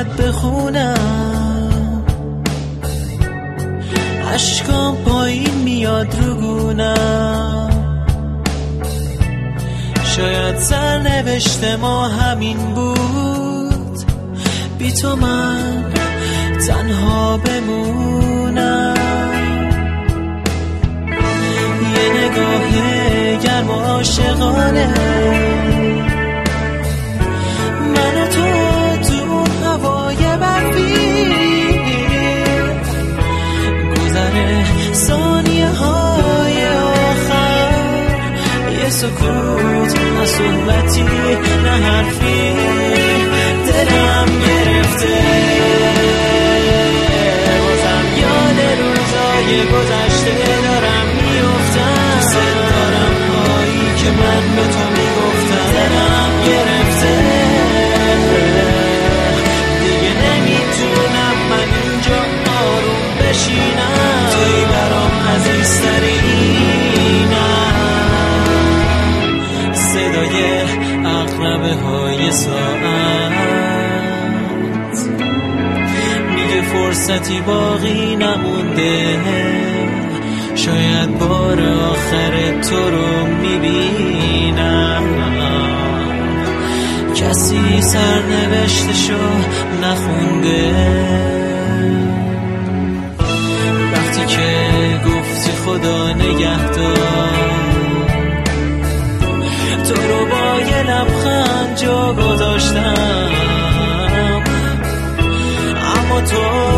برات بخونم، اشکام پایین میاد رو گونم. شاید سرنوشت ما همین بود، بی تو من تنها بمونم. یه نگاه گرم و عاشقانه، من و تو هوای برفی، گذره ثانیه های آخر، یه سکوت نه صحبتی نه حرفی، دلم گرفته بازم یاد روزای گذشته دارم میفتم، ستارم هایی که من به تو میگفتم. دلم گرفته دیگه نمیتونم من اینجا آروم بشینم، توی برام عزیزترینم. صدای عقربه های ساعت میگه فرصتی باقی نمونده، شاید بار آخر تو رو میبینم. کسی سرنوشتشو نخونده، وقتی که گفتی خدا نگهدار، تو رو با یه لبخند جا گذاشتم، اما تو